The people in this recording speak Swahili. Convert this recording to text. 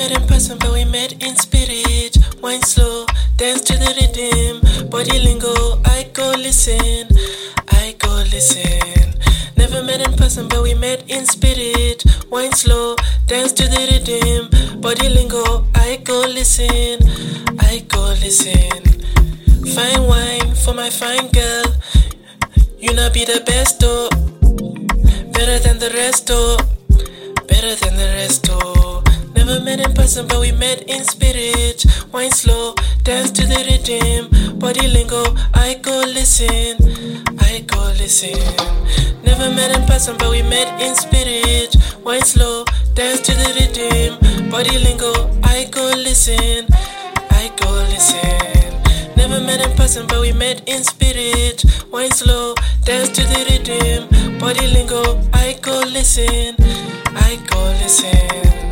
met in person, but we met in spirit. Wine slow, dance to the rhythm. Body lingo, I go listen. I go listen. Never met in person, but we met in spirit. Wine slow, dance to the rhythm. Body lingo, I go listen. I go listen. Fine wine for my fine girl. You not be the best, oh. Better than the rest, oh. Better than the rest, oh. Never met in person, but we met in spirit. Wine slow, dance to the rhythm. Body lingo, I go listen. I go listen. Never met in person, but we met in spirit. Wine slow, dance to the rhythm. Body lingo, I go listen. I go listen. Never met in person, but we met in spirit. Wine slow, dance to the rhythm. Body lingo, I go listen. I go listen.